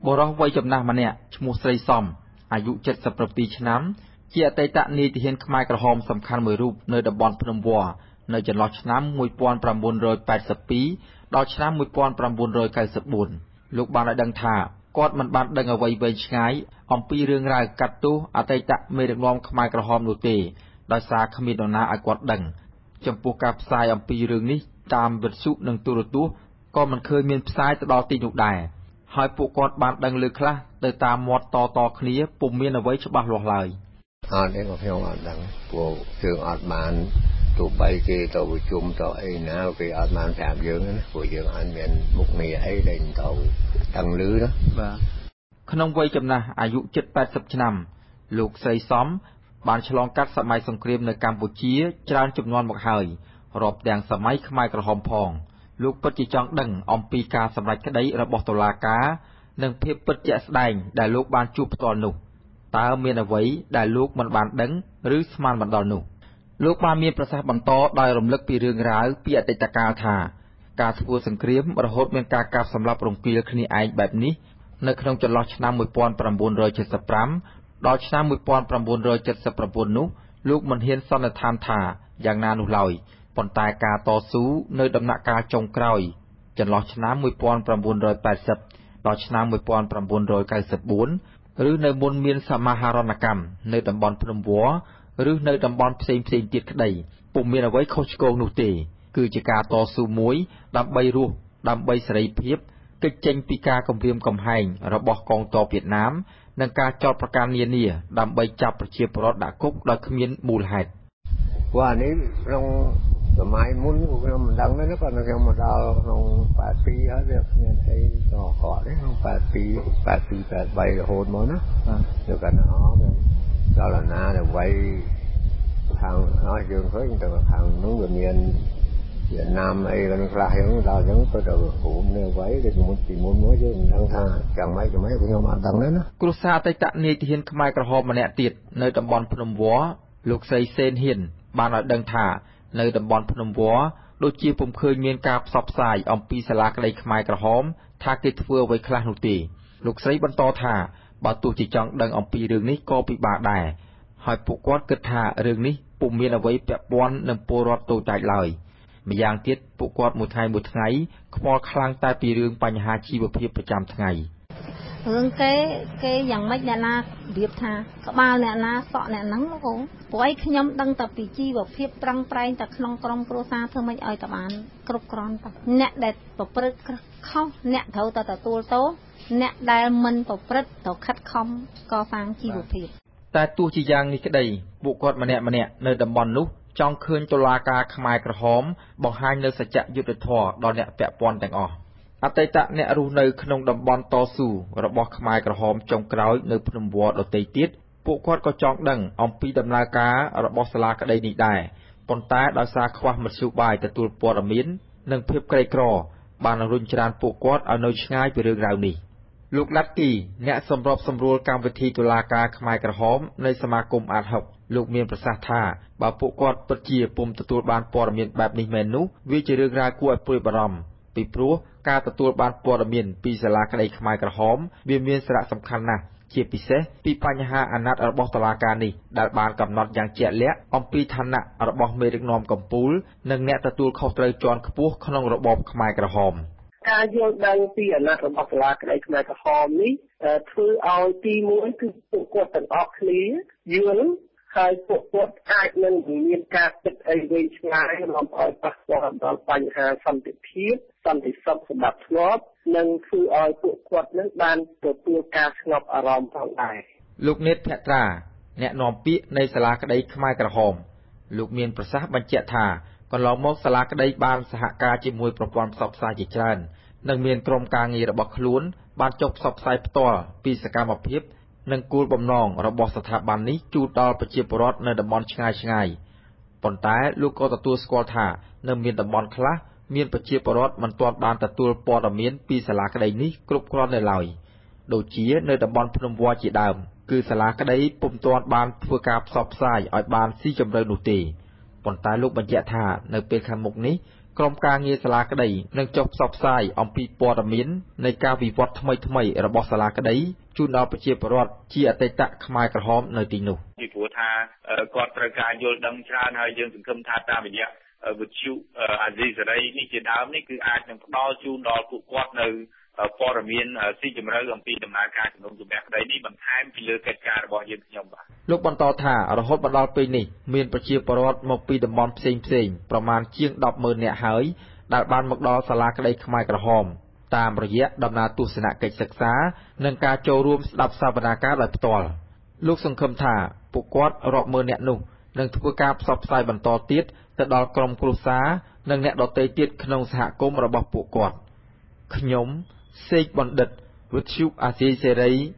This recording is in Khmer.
បរិសុទ្ធវ័យចំណាស់ម្នាក់ឈ្មោះស្រីសំអាយុ77ឆ្នាំជាអតីតនាយទាហានខ្មែរក្រហមសំខាន់មួយរូបនៅតំបន់ភ្នំវល្លិនៅចន្លោះឆ្នាំ1982ដល់ឆ្នាំ1994លោកបានឲ្យដឹងថាគាត់មិនបានដឹងអ្វីវែងឆ្ងាយអំពីរឿងរ៉ាវកាត់ទោសអតីតមេដឹកនាំខ្មែរក្រហមនោះទេដោយសារគ្មាននរណាឲ្យគាត់ដឹងចំពោះការផ្សាយអំពីរឿងនេះតាមវិទ្យុនិងទូរទស្សន៍ក៏មិនឃើញមានផ្សាយទៅដល់ទីនោះដែរហើយពួកគាត់បានដឹងលើខ្លះទៅតាមមាត់តគ្នាពុំមានអ្វីច្បាស់លាស់ឡើយអត់ទេខ្ញុំអត់ដឹងពួកយើងអត់បានទោះបីគេទៅប្រជុំទៅអីណាគេអត់បានប្រាប់យើងណាពួកយើងអត់មានមុខងារអីដែលទៅដឹងឮណាបាទក្នុងវ័យចំណាស់អាយុ70-80ឆ្នាំលោកស្រីសំបានឆ្លងកាត់សម័យសង្គ្រាមនៅកម្ពុជាច្រើនជំនាន់មកហើយរាប់ទាំងសម័យខ្មែរក្រហមផងលោកពិតជាចង់ដឹងអំពីការសម្រេចក្តីរបស់តុលាការនិងភាពពិតជាក់ស្ដែងដែលលោកបានជួបផ្ទាល់នោះតើមានអ្វីដែលលោកមិនបានដឹងឬស្មានមិនដល់នោះលោកបានមានប្រសាសន៍បន្តដោយរំលឹកពីរឿងរ៉ាវពីអតីតកាលថាការធ្វើសង្គ្រាមរហូតមានការកាប់សម្លាប់រង្គាលគ្នាឯងបែបនេះនៅក្នុងចន្លោះឆ្នាំ1975ដល់ឆ្នាំ1979នោះលោកមិនហ៊ានសន្និដ្ឋានថាយ៉ាងណានោះឡើយប៉ុន្តែការតស៊ូនៅដំណាក់កាលចុងក្រោយចន្លោះឆ្នាំ1980ដល់ឆ្នាំ1994ឬនៅមុនមានសមាហរណកម្មនៅតំបន់ភ្នំវល្លិឬនៅតំបន់ផ្សេងទៀតក្តីពុំមានអ្វីខុសឆ្គងនោះទេគឺជាការតស៊ូមួយដើម្បីរស់ដើម្បីសេរីភាពគេចចេញពីការគំរាមកំហែងរបស់កងទ័ពវៀតណាមនិងការចោទប្រកាន់នានាដើម្បីចាប់ប្រជាពលរដ្ឋដាក់គុកដោយគ្មានមូលហេតុអានេះក្នុងសម័យមុនខ្ញុំមិនដឹងទេណាប៉ុន្តែខ្ញុំមកដល់ក្នុង82ហើយវាគ្មានអីតគាត់ទេក្នុង82 83រហូតមកណាយកកណ្ដោដល់ណាដល់វ័យខាងហើយយើងឃើញទៅខាងនោះវាមានវៀតណាមអីក៏ខ្លះហ្នឹងដល់អញ្ចឹងទៅដល់រួមនៅវ័យដូចមុនពីមុនមកយើងមិនដឹងថាយ៉ាងម៉េចខ្ញុំអត់ដឹងទេណាគ្រួសារអតីតនាយទាហានខ្មែរក្រហមម្នាក់ទៀតនៅតំបន់ភ្នំវល្លិលោកស្រីសេនហ៊ានបានឲ្យដឹងថានៅតំបន់ភ្នំវល្លិដូចជាពុំឃើញមានការផ្សព្វផ្សាយអំពីសាលាក្តីខ្មែរក្រហមថាគេធ្វើអ្វីខ្លះនោះទេលោកស្រីបន្តថាបើទោះជាចង់ដឹងអំពីរឿងនេះក៏ពិបាកដែរហើយពួកគាត់គិតថារឿងនេះពុំមានអ្វីពាក់ព័ន្ធនឹងពលរដ្ឋតូចតាចឡើយម្យ៉ាងទៀតពួកគាត់មួយថ្ងៃខ្វល់ខ្លាំងតែពីរឿងបញ្ហាជីវភាពប្រចាំថ្ងៃរឿងគេយ៉ាងម៉េចអ្នកណារៀបថាក្បាលអ្នកណាសក់អ្នកហ្នឹងលោកព្រោះអីខ្ញុំដឹងតែពីជីវភាពត្រង់ប្រែងតែក្នុងក្រុមគ្រួសារធ្វើម៉េចឲ្យតែបានគ្រប់គ្រាន់តែអ្នកដែលប្រព្រឹត្តខុសអ្នកត្រូវតែទទួលទោសអ្នកដែលមិនប្រព្រឹត្តត្រូវខិតខំកសាងជីវភាពតែទោះជាយ៉ាងនេះក្តីពួកគាត់ម្នាក់នៅតំបន់នោះចង់ឃើញតុលាការខ្មែរក្រហមបង្ហាញនូវសច្ចយុត្តិធម៌ដល់អ្នកពាក់ព័ន្ធទាំងអស់អតីតអ្នករស់នៅក្នុងតំបន់តស៊ូរបស់ខ្មែរក្រហមចុងក្រោយនៅភ្នំវល្លិដទៃទៀតពួកគាត់ក៏ចង់ដឹងអំពីដំណើរការរបស់សាលាក្តីនេះដែរប៉ុន្តែដោយសារខ្វះមធ្យោបាយទទួលព័ត៌មាននិងភាពក្រីក្របានរុញច្រានពួកគាត់ឲ្យនៅឆ្ងាយពីរឿងរ៉ាវនេះលោកឡាត់គីអ្នកសម្របសម្រួលកម្មវិធីតុលាការខ្មែរក្រហមនៃសមាគមអាត60លោកមានប្រសាសន៍ថាបើពួកគាត់ពិតជាពុំទទួលបានព័ត៌មានបែបនេះមែននោះវាជារឿងរ៉ាវគួរឲ្យព្រួយបារម្ភពីព្រោះការទទួលបានព័ត៌មានពីសាលាក្តីខ្មែរក្រហមវាមានសារៈសំខាន់ណាស់ជាពិសេសពីបញ្ហាអាណត្តិរបស់តុលាការនេះដែលបានកំណត់យ៉ាងជាក់លាក់អំពីឋានៈរបស់មេដឹកនាំកម្ពុជានិងអ្នកទទួលខុសត្រូវជាន់ខ្ពស់ក្នុងរបបខ្មែរក្រហមការយល់ដឹងពីអាណត្តិរបស់សាលាក្តីខ្មែរក្រហមនេះធ្វើឲ្យទី1គឺពួកគាត់ទាំងអស់គ្នាយល់ហើយពួកគាត់អាចនឹងមានការគិតអីវែងឆ្ងាយនាំឲ្យប៉ះពាល់ដល់បញ្ហាសន្តិភាពសន្តិសុខសម្រាប់ធ្នាប់និងធ្វើឲ្យពួកគាត់នឹងបានទទួលការស្ងប់អារម្មណ៍ផងដែរលោកនេតភត្រាអ្នកនាំពាក្យនៃសាលាក្តីខ្មែរក្រហមលោកមានប្រសាសន៍បញ្ជាក់ថាកន្លងមកសាលាក្តីបានសហការជាមួយប្រព័ន្ធផ្សព្វផ្សាយជាច្រើននិងមានក្រុមការងាររបស់ខ្លួនបានចុះផ្សព្វផ្សាយផ្ទាល់ពីសកម្មភាពនិងគោលបំណងរបស់ស្ថាប័ននេះជូនដល់ប្រជាពលរដ្ឋនៅតំបន់ឆ្ងាយប៉ុន្តែលោកក៏ទទួលស្គាល់ថានៅមានតំបន់ខ្លះមានប្រជាពលរដ្ឋមិនទាន់បានទទួលព័ត៌មានពីសាលាក្តីនេះគ្រប់គ្រាន់នៅឡើយដូចជានៅតំបន់ភ្នំវល្លិជាដើមគឺសាលាក្តីពុំទាន់បានធ្វើការផ្សព្វផ្សាយឲ្យបានស៊ីជម្រៅនោះទេប៉ុន្តែលោកបញ្ជាក់ថានៅពេលខាងមុខនេះក្រុមការងារសាលាក្តីនឹងចុះផ្សព្វផ្សាយអំពីព័ត៌មាននៃការវិវត្តថ្មីៗរបស់សាលាក្តីជូនដល់ប្រជាពលរដ្ឋជាអតីតខ្មែរក្រហមនៅទីនោះពីព្រោះថាគាត់ត្រូវការយល់ដឹងច្រើនហើយយើងសង្ឃឹមថាតាមរយៈវិទ្យុអាស៊ីសេរីនេះជាដើមនេះគឺអាចនឹងផ្ដល់ជូនដល់ពួកគាត់នៅព័ត៌មានស៊ីជម្រៅអំពីដំណើរការជំនុំជម្រះក្តីនេះបន្ថែមពីលើកិច្ចការរបស់យើងខ្ញុំបាទលោកបន្តថារហូតមកដល់ពេលនេះមានប្រជាពលរដ្ឋមកពីតំបន់ផ្សេងៗប្រមាណជាង 10,000 នាក់ហើយដែលបានមកដល់សាលាក្តីខ្មែរក្រហមតាមរយៈដំណើរទស្សនកិច្ចសិក្សានិងការចូលរួមស្ដាប់សវនាការដោយផ្ទាល់លោកសង្ឃឹមថាពួកគាត់រាប់ម៉ឺននាក់នោះនឹងធ្វើការផ្សព្វផ្សាយបន្តទៀតទៅដល់ក្រុមគ្រួសារនិងអ្នកដទៃទៀតក្នុងសហគមន៍របស់ពួកគាត់ខ្ញុំសេកបណ្ឌិតវិទ្យុអាស៊ីសេរី